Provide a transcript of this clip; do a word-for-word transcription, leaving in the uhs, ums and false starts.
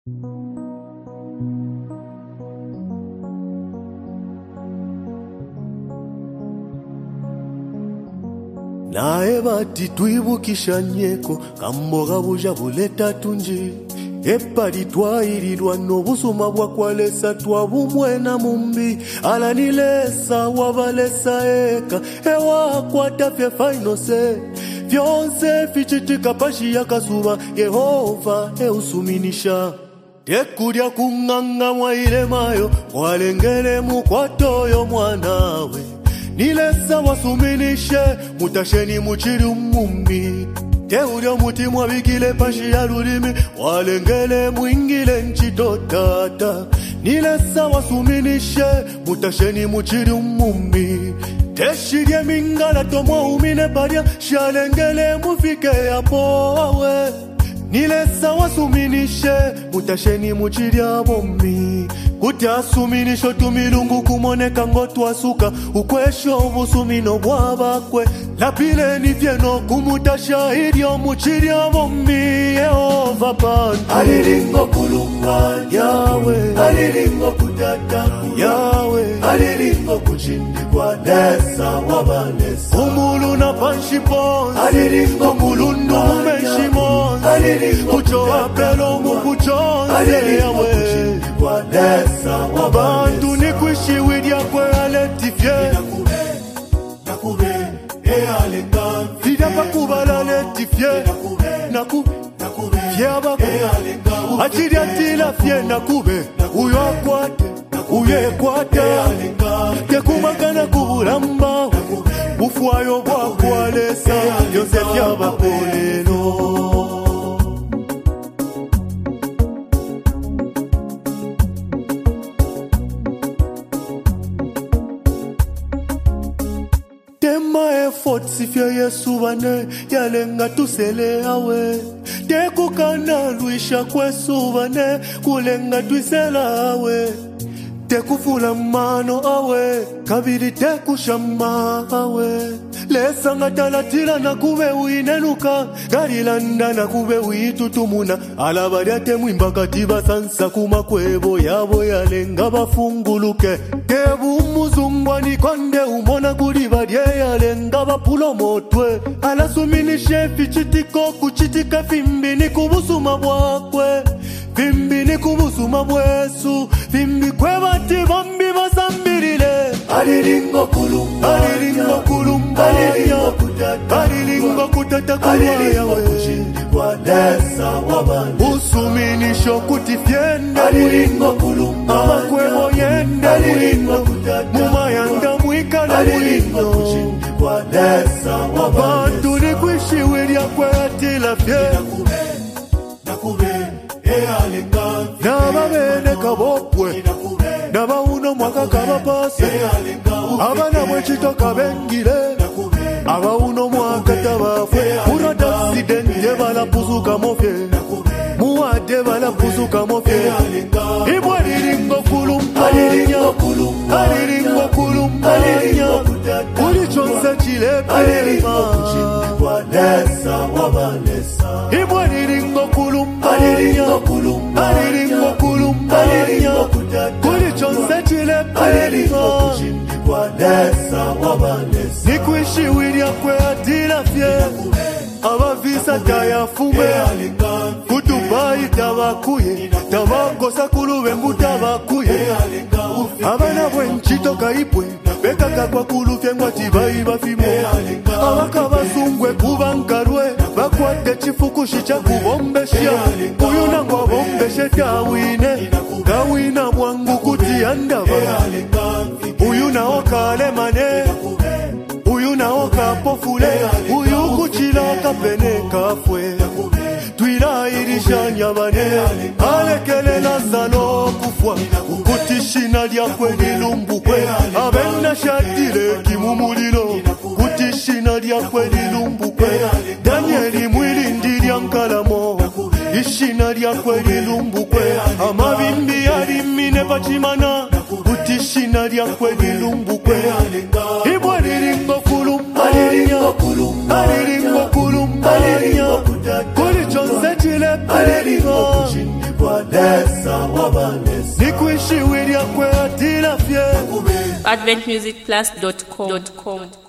Nae bati tuibukisha nyeko kamboga buja buleta tunji epali twayirirwa n'obusuma bwa kwalesa twabumwena mumbi alanilesa wabalesa eka ewa kwata fye fainose vyonse fichitika pashi ya kazuba Yehova eusuminisha tekurya kunganga mwaile mayo walengele mukwatoyo mwanawe nilesa wasuminishe mutasheni muchiri umumbi teuryo muti mwabikile pashi ya lulimi walengele mwingile nchitotata nilesa wasuminishe mutasheni muchiri umumbi teshirye mingala tomwa umine paria shalengele mufike ya poawe nilesa wasuminishe mutasheni muchiri abombi kuti asuminisho tumilungu kumoneka ngotu asuka ukwesho ubusumino bwabakwe lapile ni vyeno kumutasha idio muchiri abombi Yehova pan aliringo kulunga Yawe aliringo kutata Yawe aliringo kuchindi kwa nesa wabanesa umulu na panshipons aliringo mulundu umeshimons aliringo kuchoa pelo mukuchonse Yawe kwa nesa wabantu ni kuishi widya kwe aletifye nakube nakube e alenga vida pakubala aletifye nakube nakube fyaba e alenga achiri atila fye nakube uyo akwate uye kwate alenga tekumagana kubulamba ufuayo bwa kwalesa yose fyaba polelo sifya Yesu bane yalenga tusele awe tekukana luisha kwesu bane kulenga tuisela awe tekufula mano awe kabiri tekushama awe lesanga talatila na kube uinenuka garilanda na kube uitutumuna alabari ate mwimba katiba sansa kumakwebo yabo yalenga bafunguluke tebu muzungwani konde umona kuri badye yalenga bapulo motwe alasuminishe fichitiko kuchitika fimbi ni kubusuma bwakwe fimbi ni kubusuma bwesu fimbi kwe bati bambi basambirile aliringo kulumba aliringo kulumba aliringo kutata aliringo kutata aliringo kuchindi kwa nesa wabani usuminisho kutifyenda aliringo kulumba amakwebo yenda aliringo kutata mumayanda mwikala aliringo kuchindi kwa nesa wabani tuni kuishi wirya kwe atila fye nakube nakube e alenga nababene kabopwe naba uno mwaka kabapase abana mwechito kabengile aba uno mwaka tabafwe urada sidende bala puzuka mofye muade bala puzuka mofye ibwa liringo kulumba aliringo kulumba aliringo kulumba aliringo ulichonsa chilepe aliringo kuchindi kwa nesa wabanesa ibwa liringo kulumba aliringo kulumba aliringo kulumba aliringo ulichonsa chilepe aliringo kuchindi kwa nesa wabanesa nikuishi wirya kwe atila fye abavisa tayafume kutubayi tabakuye tabakosa kulube mbu tabakuye abana bwenchito kaipwe bekaka kwa kulufye ngwati bayi bafime abaka basungwe kubankarwe bakwate chifukushi cha kubombesha uyu nangwa bombeshe tawine kawina mwangu kuti andaba uyu naoka alemane uyu naoka pofule uyu kuchila kapene kafwe twila irisha nyabane alekele na salo kufwa kutishina lyakwe lilumbukwe abena shatile kimumulilo kutishina lyakwe lilumbukwe Danieli mwili ndilya nkalamo ishina lyakwe lilumbukwe amabimbi alimine pachimana kutishina lyakwe lilumbukwe ibwa liringo kulumba aliringo kulumba aliringo kulumba aliringo kulichonse chilepe aliringo kuchindi kwa lesa wabalesa nikuishi wilia kwe atila fye advent music plus dot com